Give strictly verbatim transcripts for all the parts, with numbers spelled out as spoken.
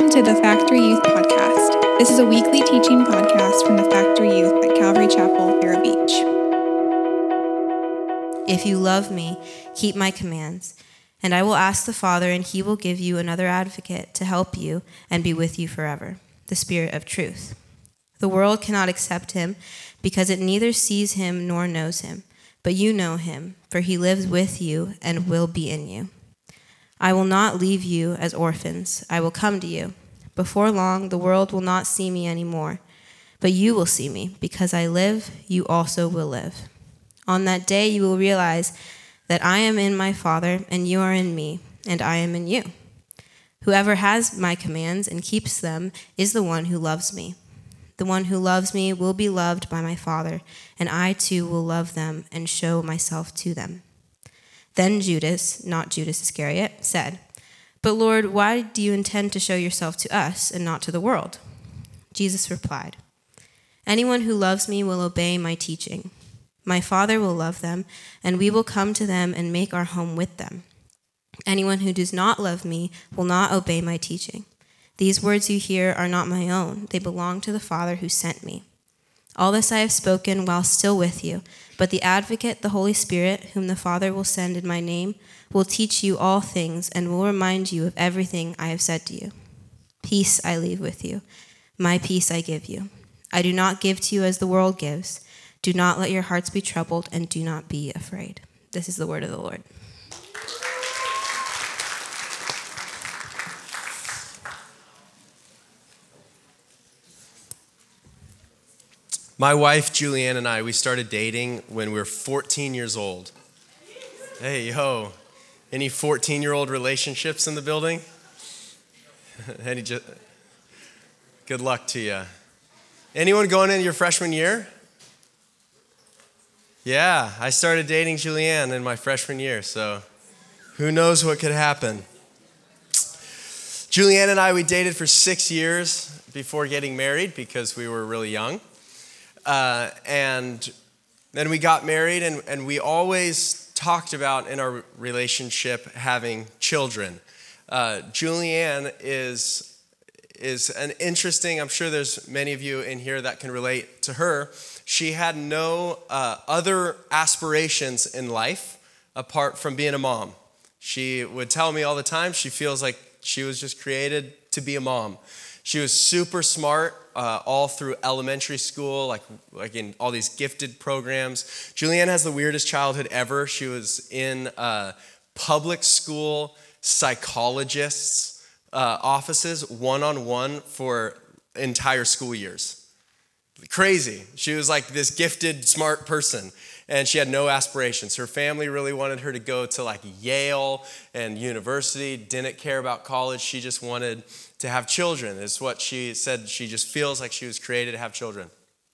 Welcome to the Factory Youth Podcast. This is a weekly teaching podcast from the Factory Youth at Calvary Chapel, Vero Beach. If you love me, keep my commands, and I will ask the Father, and he will give you another advocate to help you and be with you forever, the Spirit of truth. The world cannot accept him because it neither sees him nor knows him, but you know him, for he lives with you and will be in you. I will not leave you as orphans. I will come to you. Before long, the world will not see me anymore, but you will see me. Because I live, you also will live. On that day, you will realize that I am in my Father, and you are in me, and I am in you. Whoever has my commands and keeps them is the one who loves me. The one who loves me will be loved by my Father, and I too will love them and show myself to them. Then Judas, not Judas Iscariot, said, "But Lord, why do you intend to show yourself to us and not to the world?" Jesus replied, "Anyone who loves me will obey my teaching. My Father will love them, and we will come to them and make our home with them. Anyone who does not love me will not obey my teaching. These words you hear are not my own. They belong to the Father who sent me. All this I have spoken while still with you, but the Advocate, the Holy Spirit, whom the Father will send in my name, will teach you all things and will remind you of everything I have said to you. Peace I leave with you. My peace I give you. I do not give to you as the world gives. Do not let your hearts be troubled, and do not be afraid." This is the word of the Lord. My wife, Julianne, and I, we started dating when we were fourteen years old. Hey, yo, any fourteen-year-old relationships in the building? Any just, good luck to you. Anyone going into your freshman year? Yeah, I started dating Julianne in my freshman year, so who knows what could happen. Julianne and I, we dated for six years before getting married because we were really young. Uh, and then we got married, and, and we always talked about in our relationship having children. Uh, Julianne is, is an interesting, I'm sure there's many of you in here that can relate to her. She had no uh, other aspirations in life apart from being a mom. She would tell me all the time she feels like she was just created to be a mom. She was super smart uh, all through elementary school, like, like in all these gifted programs. Julianne has the weirdest childhood ever. She was in uh, public school psychologists' uh, offices one-on-one for entire school years. Crazy. She was like this gifted, smart person, and she had no aspirations. Her family really wanted her to go to like Yale and university, didn't care about college. She just wanted to have children. It's what she said. She just feels like she was created to have children.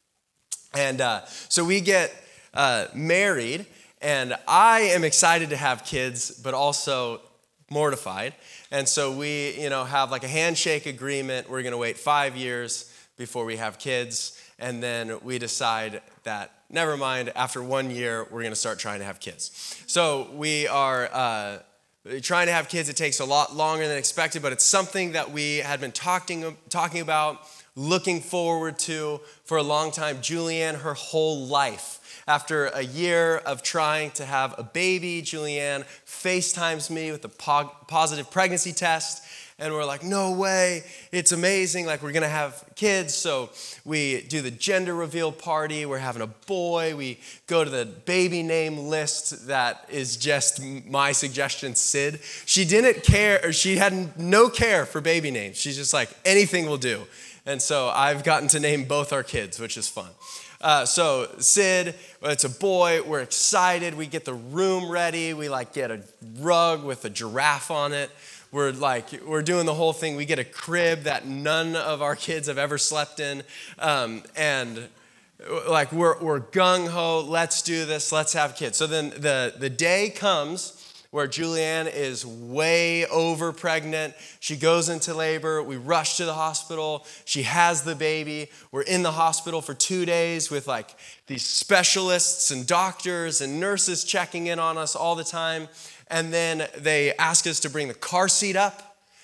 And uh, so we get uh, married, and I am excited to have kids, but also mortified. And so we, you know, have like a handshake agreement. We're going to wait five years before we have kids. And then we decide that, never mind, after one year, we're going to start trying to have kids. So we are uh, trying to have kids. It takes a lot longer than expected, but it's something that we had been talking, talking about, looking forward to for a long time. Julianne, her whole life. After a year of trying to have a baby, Julianne FaceTimes me with a po- positive pregnancy test. And we're like, no way, it's amazing, like we're gonna have kids. So we do the gender reveal party, we're having a boy, we go to the baby name list that is just my suggestion, Sid. She didn't care, or she had no care for baby names. She's just like, anything will do. And so I've gotten to name both our kids, which is fun. Uh, so Sid, it's a boy, we're excited, we get the room ready, we like get a rug with a giraffe on it. We're like, we're doing the whole thing. We get a crib that none of our kids have ever slept in. Um, and like, we're, we're gung-ho, let's do this, let's have kids. So then the, the day comes where Julianne is way over pregnant. She goes into labor. We rush to the hospital. She has the baby. We're in the hospital for two days with like these specialists and doctors and nurses checking in on us all the time. And then they ask us to bring the car seat up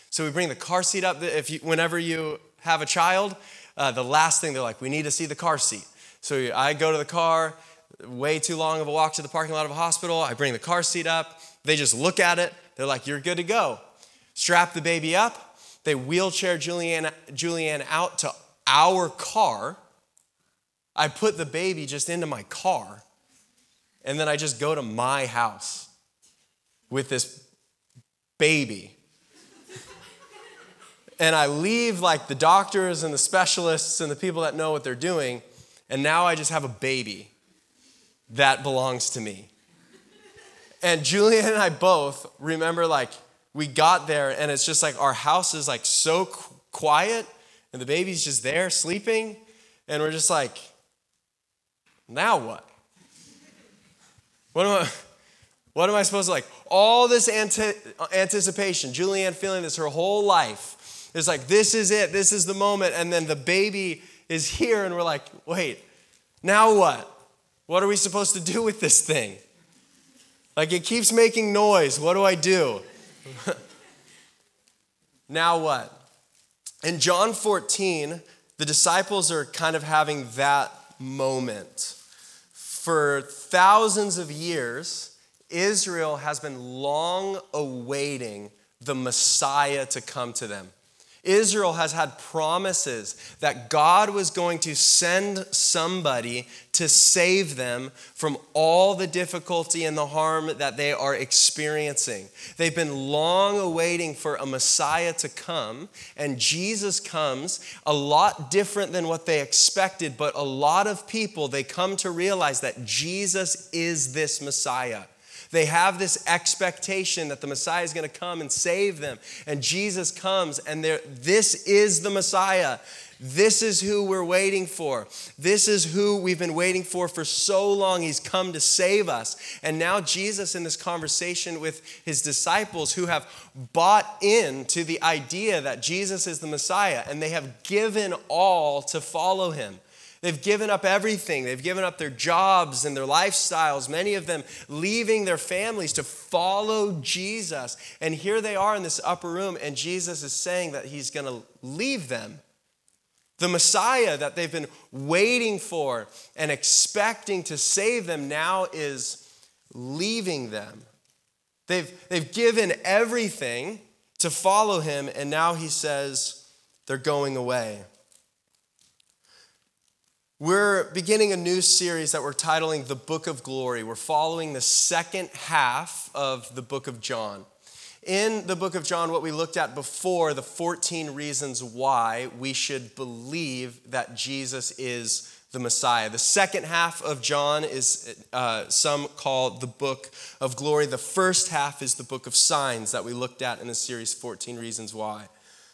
So we bring the car seat up. If you, whenever you have a child, uh, the last thing they're like, we need to see the car seat. So I go to the car, way too long of a walk to the parking lot of a hospital. I bring the car seat up. They just look at it. They're like, you're good to go. Strap the baby up. They wheelchair Julianne, Julianne out to our car. I put the baby just into my car. And then I just go to my house with this baby. And I leave like the doctors and the specialists and the people that know what they're doing. And now I just have a baby that belongs to me. And Julianne and I both remember like we got there and it's just like our house is like so qu- quiet and the baby's just there sleeping. And we're just like, now what? What am I, what am I supposed to like? All this ante- anticipation, Julianne feeling this her whole life. It's like, this is it. This is the moment. And then the baby is here and we're like, wait, now what? What are we supposed to do with this thing? Like it keeps making noise. What do I do? Now what? In John fourteen, the disciples are kind of having that moment. For thousands of years, Israel has been long awaiting the Messiah to come to them. Israel has had promises that God was going to send somebody to save them from all the difficulty and the harm that they are experiencing. They've been long awaiting for a Messiah to come, and Jesus comes a lot different than what they expected, but a lot of people, they come to realize that Jesus is this Messiah. They have this expectation that the Messiah is going to come and save them. And Jesus comes and this is the Messiah. This is who we're waiting for. This is who we've been waiting for for so long. He's come to save us. And now Jesus in this conversation with his disciples who have bought into the idea that Jesus is the Messiah and they have given all to follow him. They've given up everything. They've given up their jobs and their lifestyles, many of them leaving their families to follow Jesus. And here they are in this upper room, and Jesus is saying that he's going to leave them. The Messiah that they've been waiting for and expecting to save them now is leaving them. They've, they've given everything to follow him, and now he says they're going away. We're beginning a new series that we're titling The Book of Glory. We're following the second half of the book of John. In the book of John, what we looked at before, the fourteen reasons why we should believe that Jesus is the Messiah. The second half of John is uh, some call the Book of Glory. The first half is the Book of Signs that we looked at in the series, fourteen reasons why.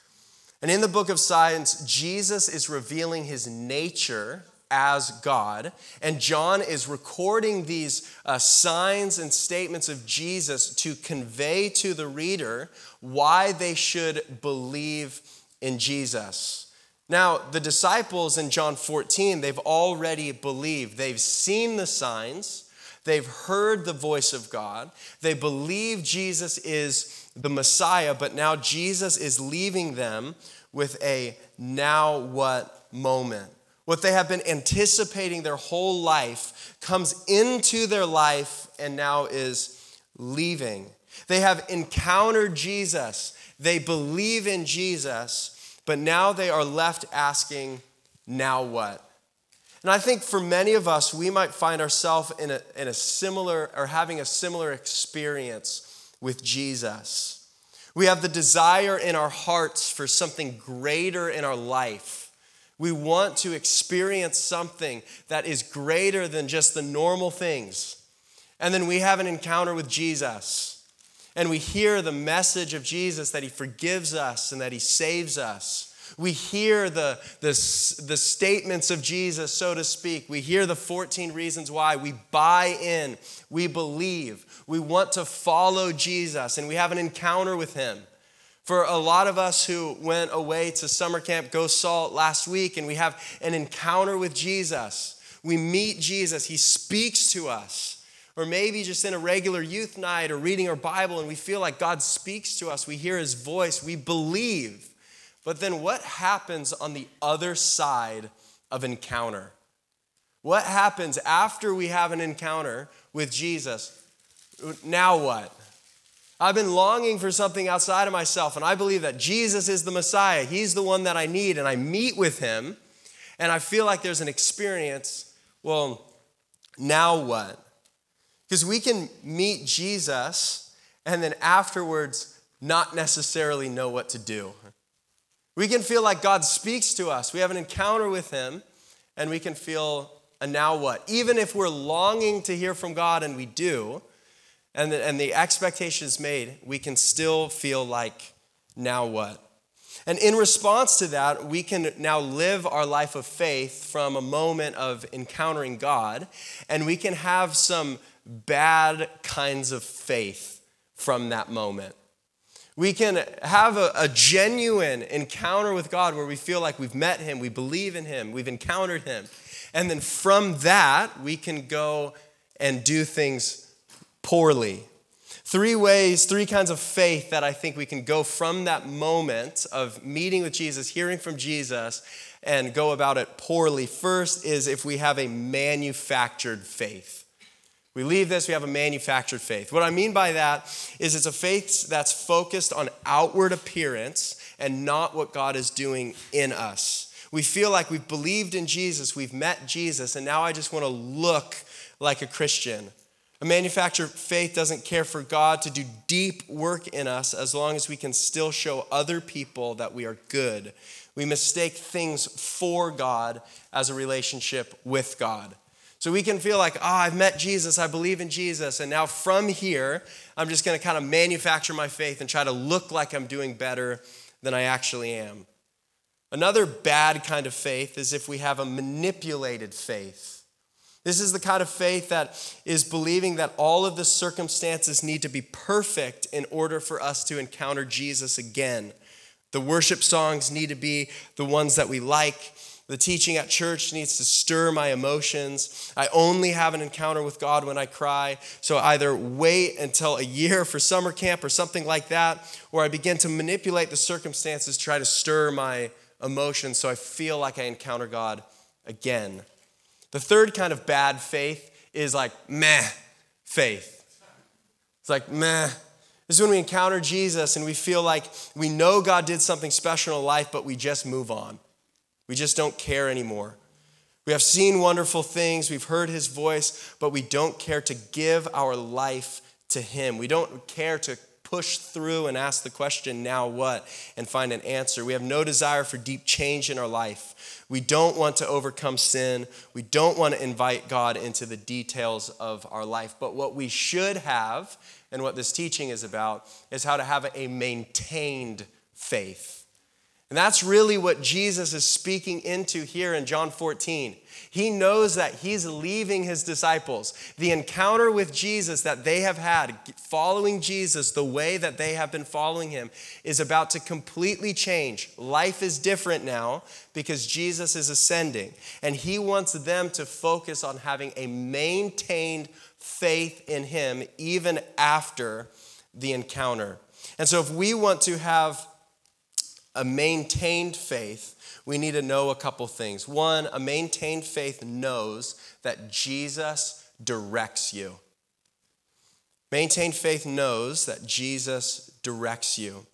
And in the Book of Signs, Jesus is revealing his nature as God, and John is recording these uh, signs and statements of Jesus to convey to the reader why they should believe in Jesus. Now, the disciples in John fourteen, they've already believed. They've seen the signs. They've heard the voice of God. They believe Jesus is the Messiah, but now Jesus is leaving them with a now what moment. What they have been anticipating their whole life comes into their life and now is leaving. They have encountered Jesus. They believe in Jesus, but now they are left asking, now what? And I think for many of us, we might find ourselves in a, in a similar or having a similar experience with Jesus. We have the desire in our hearts for something greater in our life. We want to experience something that is greater than just the normal things. And then we have an encounter with Jesus. And we hear the message of Jesus that he forgives us and that he saves us. We hear the, the, the statements of Jesus, so to speak. We hear the fourteen reasons why. We buy in. We believe. We want to follow Jesus. And we have an encounter with him. For a lot of us who went away to summer camp Go Salt last week and we have an encounter with Jesus. We meet Jesus. He speaks to us. Or maybe just in a regular youth night or reading our Bible and we feel like God speaks to us, we hear his voice, we believe. But then what happens on the other side of encounter? What happens after we have an encounter with Jesus? Now what? I've been longing for something outside of myself, and I believe that Jesus is the Messiah. He's the one that I need, and I meet with him, and I feel like there's an experience. Well, now what? Because we can meet Jesus and then afterwards not necessarily know what to do. We can feel like God speaks to us. We have an encounter with him, and we can feel a now what? Even if we're longing to hear from God, and we do, and the, and the expectation is made, we can still feel like now what? And in response to that, we can now live our life of faith from a moment of encountering God, and we can have some bad kinds of faith from that moment. We can have a, a genuine encounter with God where we feel like we've met him, we believe in him, we've encountered him. And then from that, we can go and do things poorly. Three ways, three kinds of faith that I think we can go from that moment of meeting with Jesus, hearing from Jesus, and go about it poorly. First is if we have a manufactured faith. We leave this, we have a manufactured faith. What I mean by that is it's a faith that's focused on outward appearance and not what God is doing in us. We feel like we've believed in Jesus, we've met Jesus, and now I just want to look like a Christian. A manufactured faith doesn't care for God to do deep work in us as long as we can still show other people that we are good. We mistake things for God as a relationship with God. So we can feel like, oh, I've met Jesus, I believe in Jesus, and now from here, I'm just going to kind of manufacture my faith and try to look like I'm doing better than I actually am. Another bad kind of faith is if we have a manipulated faith. This is the kind of faith that is believing that all of the circumstances need to be perfect in order for us to encounter Jesus again. The worship songs need to be the ones that we like. The teaching at church needs to stir my emotions. I only have an encounter with God when I cry. So either wait until a year for summer camp or something like that, or I begin to manipulate the circumstances, try to stir my emotions so I feel like I encounter God again. The third kind of bad faith is like meh faith. It's like meh. This is when we encounter Jesus and we feel like we know God did something special in life, but we just move on. We just don't care anymore. We have seen wonderful things, we've heard his voice, but we don't care to give our life to him. We don't care to push through and ask the question, now what, and find an answer. We have no desire for deep change in our life. We don't want to overcome sin. We don't want to invite God into the details of our life. But what we should have, and what this teaching is about, is how to have a maintained faith. And that's really what Jesus is speaking into here in John fourteen. He knows that he's leaving his disciples. The encounter with Jesus that they have had, following Jesus the way that they have been following him, is about to completely change. Life is different now because Jesus is ascending. And he wants them to focus on having a maintained faith in him even after the encounter. And so if we want to have a maintained faith, we need to know a couple things. One, a maintained faith knows that Jesus directs you. Maintained faith knows that Jesus directs you.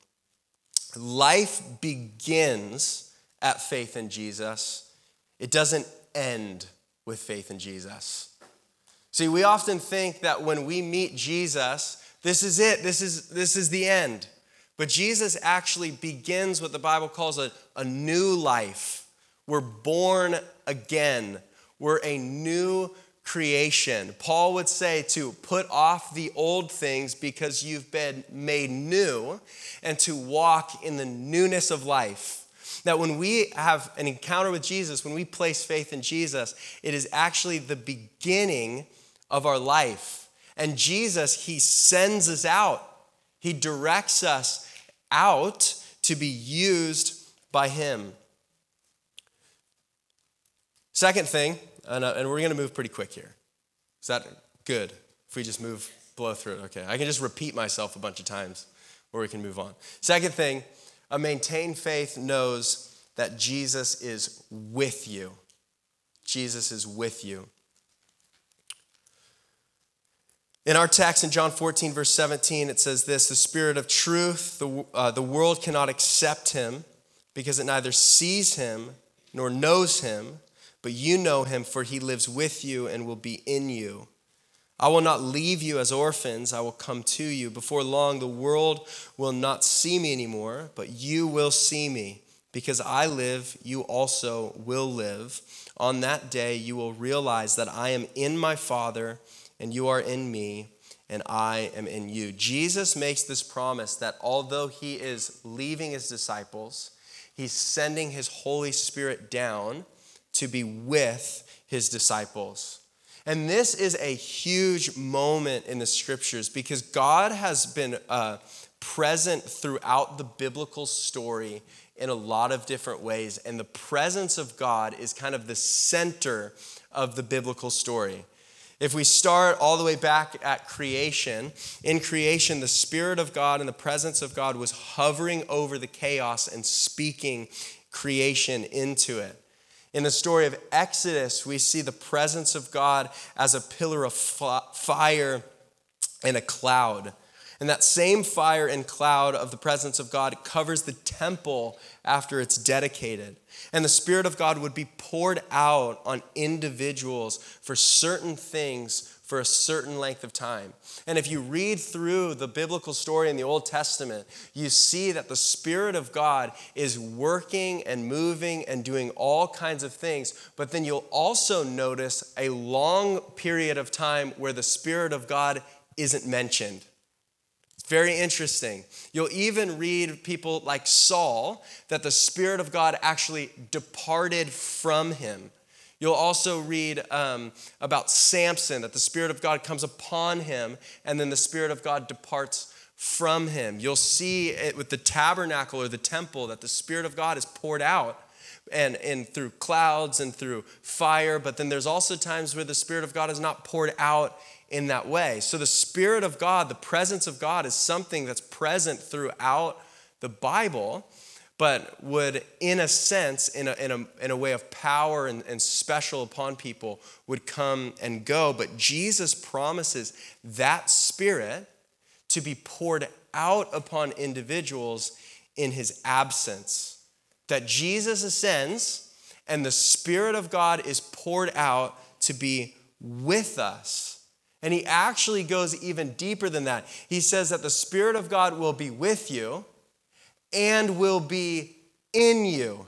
Life begins at faith in Jesus. It doesn't end with faith in Jesus. See, we often think that when we meet Jesus, this is it, this is, this is the end. But Jesus actually begins what the Bible calls a, a new life. We're born again. We're a new creation. Paul would say to put off the old things because you've been made new and to walk in the newness of life. That when we have an encounter with Jesus, when we place faith in Jesus, it is actually the beginning of our life. And Jesus, he sends us out. He directs us out to be used by him. Second thing, and, uh, and we're going to move pretty quick here. Is that good? If we just move, blow through it, okay. I can just repeat myself a bunch of times or we can move on. Second thing, a maintained faith knows that Jesus is with you. Jesus is with you. In our text in John fourteen, verse seventeen, it says this, the Spirit of truth, the, uh, the world cannot accept him because it neither sees him nor knows him, but you know him, for he lives with you and will be in you. I will not leave you as orphans, I will come to you. Before long, the world will not see me anymore, but you will see me. Because I live, you also will live. On that day, you will realize that I am in my Father, and you are in me, and I am in you. Jesus makes this promise that although he is leaving his disciples, he's sending his Holy Spirit down to be with his disciples. And this is a huge moment in the scriptures because God has been uh, present throughout the biblical story in a lot of different ways. And the presence of God is kind of the center of the biblical story. If we start all the way back at creation, in creation, the Spirit of God and the presence of God was hovering over the chaos and speaking creation into it. In the story of Exodus, we see the presence of God as a pillar of fire and a cloud. And that same fire and cloud of the presence of God covers the temple after it's dedicated. And the Spirit of God would be poured out on individuals for certain things for a certain length of time. And if you read through the biblical story in the Old Testament, you see that the Spirit of God is working and moving and doing all kinds of things. But then you'll also notice a long period of time where the Spirit of God isn't mentioned. Very interesting. You'll even read people like Saul that the Spirit of God actually departed from him. You'll also read um, about Samson, that the Spirit of God comes upon him and then the Spirit of God departs from him. You'll see it with the tabernacle or the temple that the Spirit of God is poured out and, and through clouds and through fire, but then there's also times where the Spirit of God is not poured out in that way. So the Spirit of God, the presence of God is something that's present throughout the Bible, but would, in a sense, in a, in a, in a way of power and, and special upon people, would come and go. But Jesus promises that Spirit to be poured out upon individuals in his absence. That Jesus ascends and the Spirit of God is poured out to be with us. And he actually goes even deeper than that. He says that the Spirit of God will be with you and will be in you.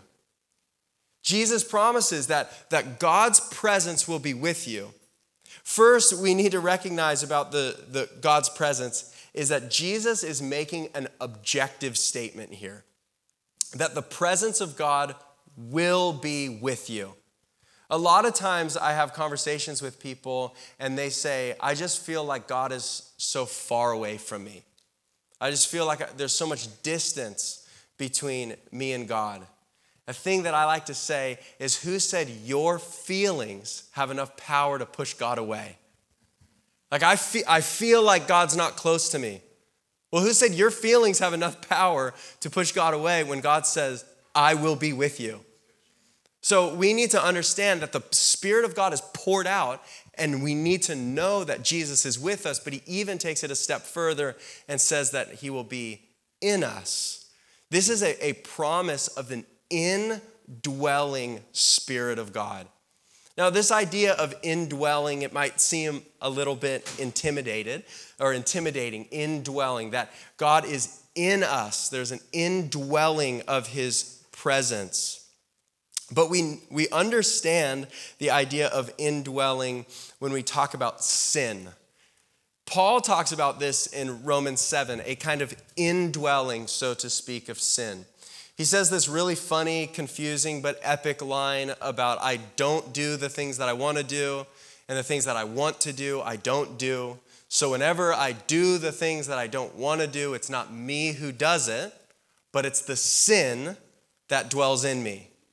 Jesus promises that, that God's presence will be with you. First, we need to recognize about the, the God's presence is that Jesus is making an objective statement here. That the presence of God will be with you. A lot of times I have conversations with people and they say, I just feel like God is so far away from me. I just feel like there's so much distance between me and God. A thing that I like to say is, who said your feelings have enough power to push God away? Like I feel, I feel like God's not close to me. Well, who said your feelings have enough power to push God away when God says, I will be with you? So we need to understand that the Spirit of God is poured out, and we need to know that Jesus is with us, but he even takes it a step further and says that he will be in us. This is a, a promise of an indwelling Spirit of God. Now, this idea of indwelling, it might seem a little bit intimidated or intimidating, indwelling, that God is in us. There's an indwelling of his presence. But we, we understand the idea of indwelling when we talk about sin. Paul talks about this in Romans seven, a kind of indwelling, so to speak, of sin. He says this really funny, confusing, but epic line about I don't do the things that I want to do, and the things that I want to do, I don't do. So whenever I do the things that I don't want to do, it's not me who does it, but it's the sin that dwells in me.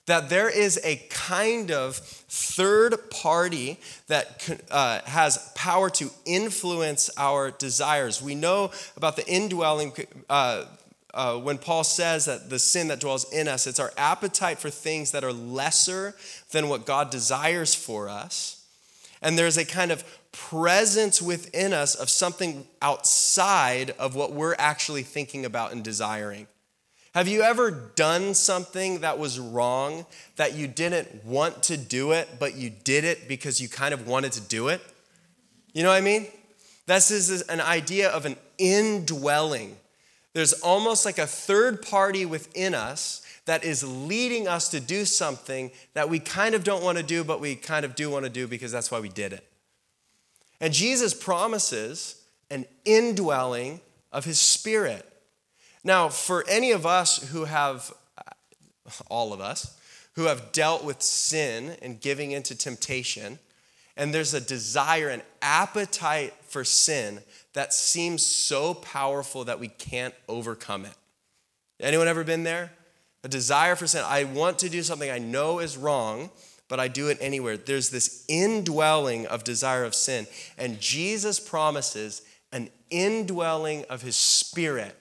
That there is a kind of third party that uh, has power to influence our desires. We know about the indwelling, uh, uh, when Paul says that the sin that dwells in us, it's our appetite for things that are lesser than what God desires for us. And there's a kind of presence within us of something outside of what we're actually thinking about and desiring. Have you ever done something that was wrong, that you didn't want to do it, but you did it because you kind of wanted to do it? You know what I mean? This is an idea of an indwelling. There's almost like a third party within us that is leading us to do something that we kind of don't want to do, but we kind of do want to do because that's why we did it. And Jesus promises an indwelling of his Spirit. Now, for any of us who have, all of us, who have dealt with sin and giving into temptation, and there's a desire, an appetite for sin that seems so powerful that we can't overcome it. Anyone ever been there? A desire for sin. I want to do something I know is wrong, but I do it anywhere. There's this indwelling of desire of sin, and Jesus promises an indwelling of his Spirit.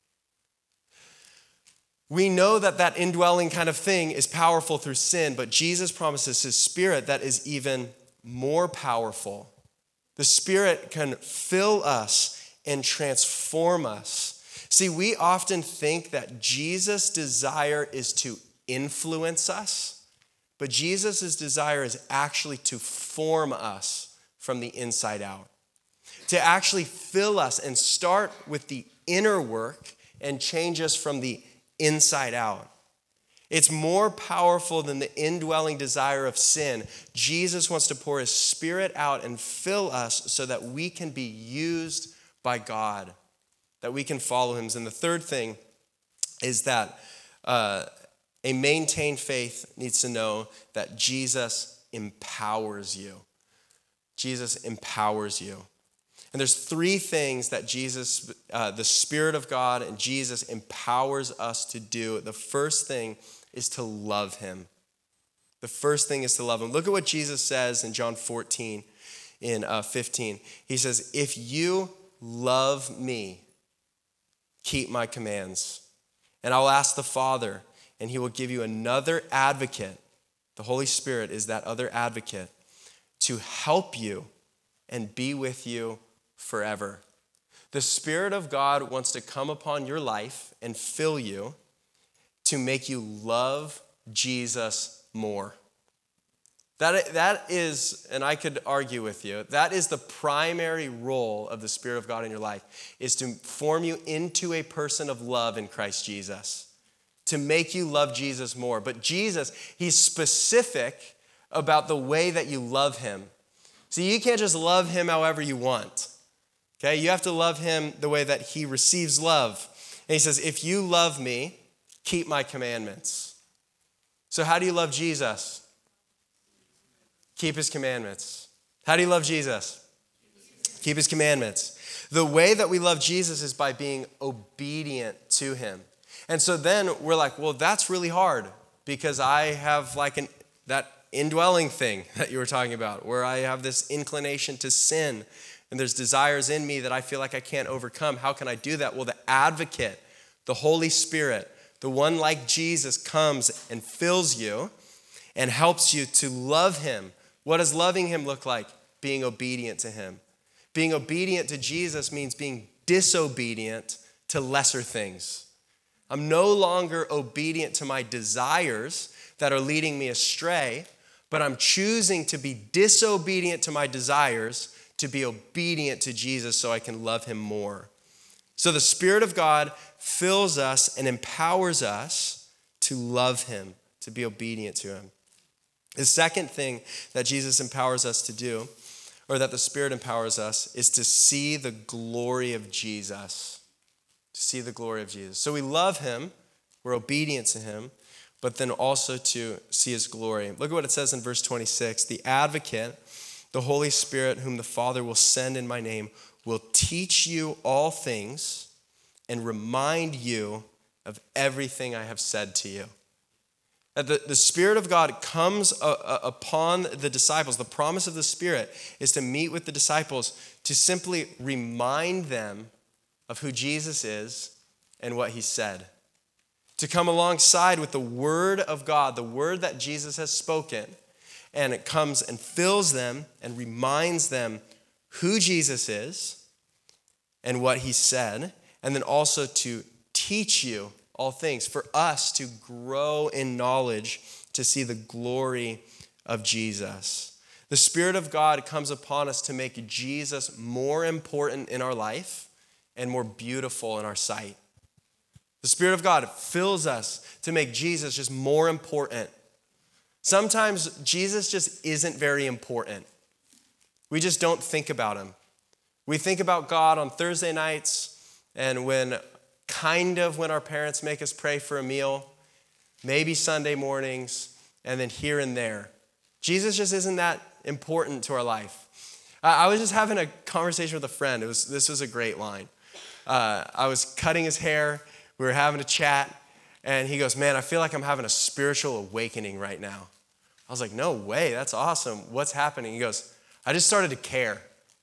We know that that indwelling kind of thing is powerful through sin, but Jesus promises his Spirit that is even more powerful. The Spirit can fill us and transform us. See, we often think that Jesus' desire is to influence us, but Jesus' desire is actually to form us from the inside out, to actually fill us and start with the inner work and change us from the inside out. It's more powerful than the indwelling desire of sin. Jesus wants to pour his Spirit out and fill us so that we can be used by God, that we can follow him. And the third thing is that uh, a maintained faith needs to know that Jesus empowers you. Jesus empowers you. And there's three things that Jesus, uh, the Spirit of God and Jesus empowers us to do. The first thing is to love him. The first thing is to love him. Look at what Jesus says in John fourteen, in uh, fifteen. He says, if you love me, keep my commands. And I'll ask the Father, and he will give you another advocate. The Holy Spirit is that other advocate to help you and be with you forever. The Spirit of God wants to come upon your life and fill you to make you love Jesus more. That, that is, and I could argue with you, that is the primary role of the Spirit of God in your life, is to form you into a person of love in Christ Jesus, to make you love Jesus more. But Jesus, he's specific about the way that you love him. See, you can't just love him however you want. Okay, you have to love him the way that he receives love. And he says, if you love me, keep my commandments. So how do you love Jesus? Keep his commandments. How do you love Jesus? Keep his commandments. The way that we love Jesus is by being obedient to him. And so then we're like, well, that's really hard because I have like an that indwelling thing that you were talking about, where I have this inclination to sin and there's desires in me that I feel like I can't overcome. How can I do that? Well, the advocate, the Holy Spirit, the one like Jesus comes and fills you and helps you to love him. What does loving him look like? Being obedient to him. Being obedient to Jesus means being disobedient to lesser things. I'm no longer obedient to my desires that are leading me astray, but I'm choosing to be disobedient to my desires to be obedient to Jesus so I can love him more. So the Spirit of God fills us and empowers us to love him, to be obedient to him. The second thing that Jesus empowers us to do, or that the Spirit empowers us, is to see the glory of Jesus. To see the glory of Jesus. So we love him, we're obedient to him, but then also to see his glory. Look at what it says in verse twenty-six. The advocate, the Holy Spirit, whom the Father will send in my name, will teach you all things and remind you of everything I have said to you. That the, the Spirit of God comes a, a, upon the disciples. The promise of the Spirit is to meet with the disciples to simply remind them of who Jesus is and what he said. To come alongside with the word of God, the word that Jesus has spoken, and it comes and fills them and reminds them who Jesus is and what he said, and then also to teach you all things, for us to grow in knowledge, to see the glory of Jesus. The Spirit of God comes upon us to make Jesus more important in our life and more beautiful in our sight. The Spirit of God fills us to make Jesus just more important. Sometimes Jesus just isn't very important. We just don't think about him. We think about God on Thursday nights and when kind of when our parents make us pray for a meal, maybe Sunday mornings, and then here and there. Jesus just isn't that important to our life. I was just having a conversation with a friend. It was this was a great line. Uh, I was cutting his hair. We were having a chat, and he goes, "Man, I feel like I'm having a spiritual awakening right now." I was like, "No way, that's awesome. What's happening?" He goes, "I just started to care."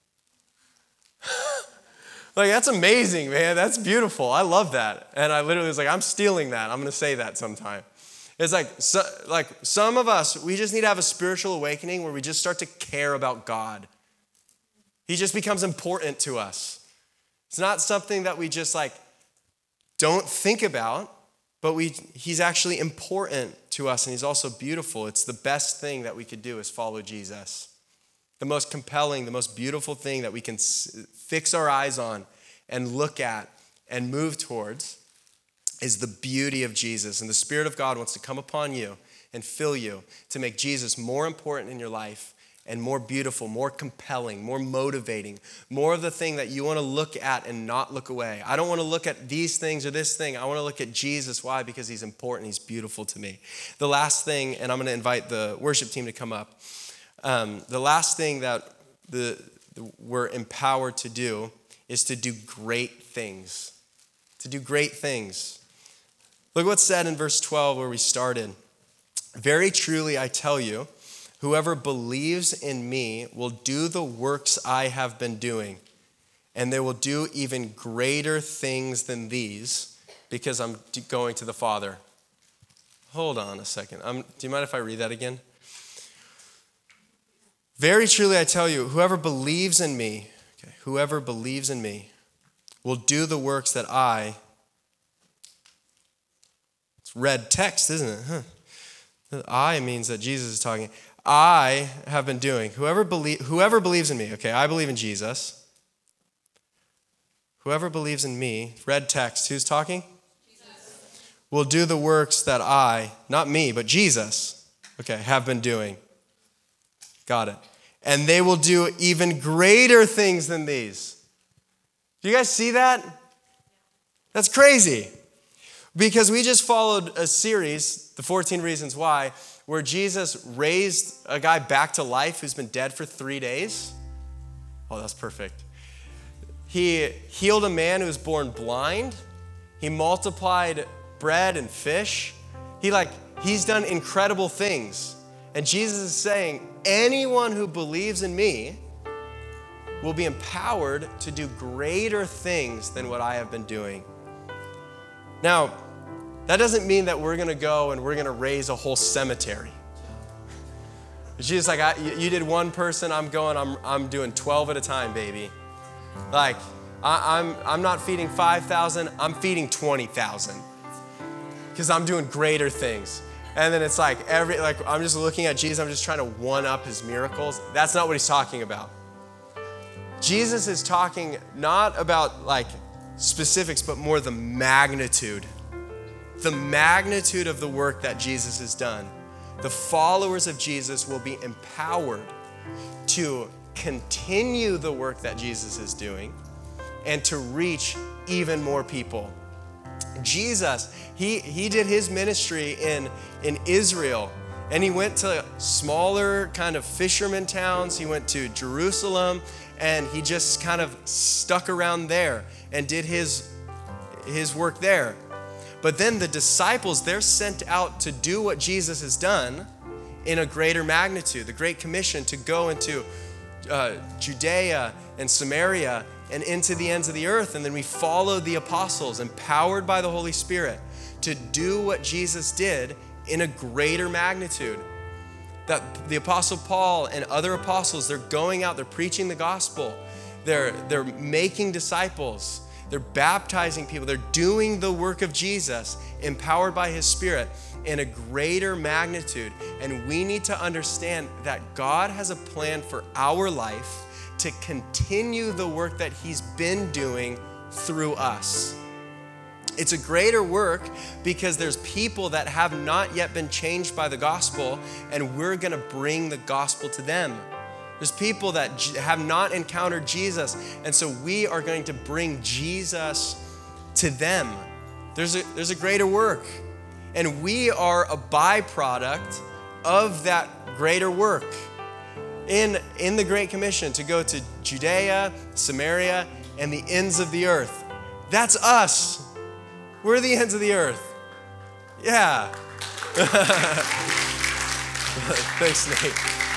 Like, that's amazing, man. That's beautiful. I love that. And I literally was like, I'm stealing that. I'm going to say that sometime. It's like, so, like some of us, we just need to have a spiritual awakening where we just start to care about God. He just becomes important to us. It's not something that we just like don't think about, but we he's actually important to us, and he's also beautiful. It's the best thing that we could do is follow Jesus. The most compelling, the most beautiful thing that we can fix our eyes on and look at and move towards is the beauty of Jesus. And the Spirit of God wants to come upon you and fill you to make Jesus more important in your life and more beautiful, more compelling, more motivating, more of the thing that you want to look at and not look away. I don't want to look at these things or this thing. I want to look at Jesus. Why? Because he's important. He's beautiful to me. The last thing, and I'm going to invite the worship team to come up. Um, the last thing that the, the, we're empowered to do is to do great things. To do great things. Look what's said in verse twelve where we started. "Very truly I tell you, whoever believes in me will do the works I have been doing, and they will do even greater things than these, because I'm going to the Father." Hold on a second. Um, do you mind if I read that again? "Very truly I tell you, whoever believes in me, okay, whoever believes in me will do the works that I," it's red text, isn't it? Huh. The I means that Jesus is talking. "I have been doing. Whoever, belie- whoever believes in me," okay, I believe in Jesus. "Whoever believes in me," red text, who's talking? Jesus. "Will do the works that I," not me, but Jesus, okay, "have been doing." Got it. "And they will do even greater things than these." Do you guys see that? That's crazy. Because we just followed a series, The fourteen Reasons Why, where Jesus raised a guy back to life who's been dead for three days. Oh, that's perfect. He healed a man who was born blind. He multiplied bread and fish. He like, he's done incredible things. And Jesus is saying, anyone who believes in me will be empowered to do greater things than what I have been doing. Now, that doesn't mean that we're going to go and we're going to raise a whole cemetery. Jesus like, I, you did one person, I'm going, I'm, I'm doing twelve at a time, baby. Like, I, I'm, I'm not feeding five thousand, I'm feeding twenty thousand. Because I'm doing greater things. And then it's like every, like I'm just looking at Jesus, I'm just trying to one up his miracles. That's not what he's talking about. Jesus is talking not about like specifics, but more the magnitude. The magnitude of the work that Jesus has done. The followers of Jesus will be empowered to continue the work that Jesus is doing and to reach even more people. Jesus, he, he did his ministry in, in Israel, and he went to smaller kind of fisherman towns. He went to Jerusalem, and he just kind of stuck around there and did his, his work there. But then the disciples, they're sent out to do what Jesus has done in a greater magnitude, the Great Commission to go into uh, Judea and Samaria and into the ends of the earth. And then we followed the apostles, empowered by the Holy Spirit, to do what Jesus did in a greater magnitude. That the Apostle Paul and other apostles, they're going out, they're preaching the gospel, they're, they're making disciples, they're baptizing people, they're doing the work of Jesus, empowered by his Spirit in a greater magnitude. And we need to understand that God has a plan for our life to continue the work that he's been doing through us. It's a greater work because there's people that have not yet been changed by the gospel, and we're gonna bring the gospel to them. There's people that have not encountered Jesus, and so we are going to bring Jesus to them. There's a, there's a greater work, and we are a byproduct of that greater work. In, in the Great Commission to go to Judea, Samaria, and the ends of the earth. That's us. We're the ends of the earth. Yeah. Thanks, Nate.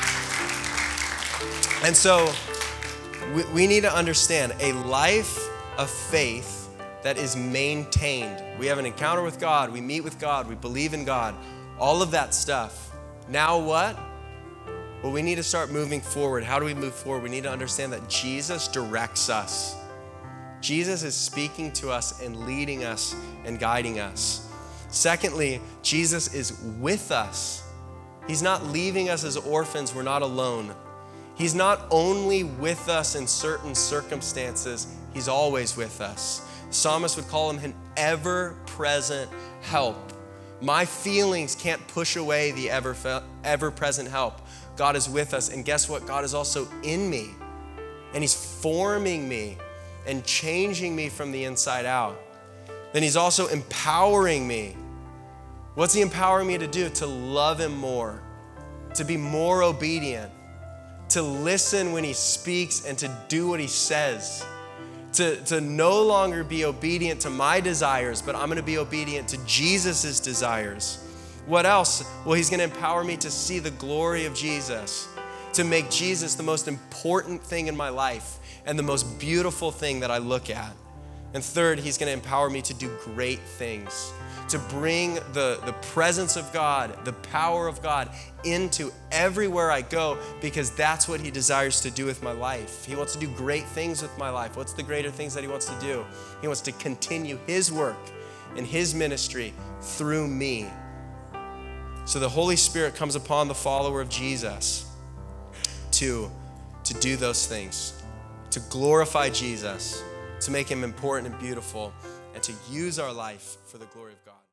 And so we, we need to understand a life of faith that is maintained. We have an encounter with God. We meet with God. We believe in God. All of that stuff. Now what? Well, we need to start moving forward. How do we move forward? We need to understand that Jesus directs us. Jesus is speaking to us and leading us and guiding us. Secondly, Jesus is with us. He's not leaving us as orphans. We're not alone. He's not only with us in certain circumstances, he's always with us. The psalmist would call him an ever-present help. My feelings can't push away the ever, ever-present help. God is with us, and guess what? God is also in me, and he's forming me and changing me from the inside out. Then he's also empowering me. What's he empowering me to do? To love him more, to be more obedient, to listen when he speaks and to do what he says, to, to no longer be obedient to my desires, but I'm gonna be obedient to Jesus's desires. What else? Well, he's gonna empower me to see the glory of Jesus, to make Jesus the most important thing in my life and the most beautiful thing that I look at. And third, he's gonna empower me to do great things, to bring the, the presence of God, the power of God into everywhere I go, because that's what he desires to do with my life. He wants to do great things with my life. What's the greater things that he wants to do? He wants to continue his work and his ministry through me. So the Holy Spirit comes upon the follower of Jesus to, to do those things, to glorify Jesus, to make him important and beautiful, and to use our life for the glory of God.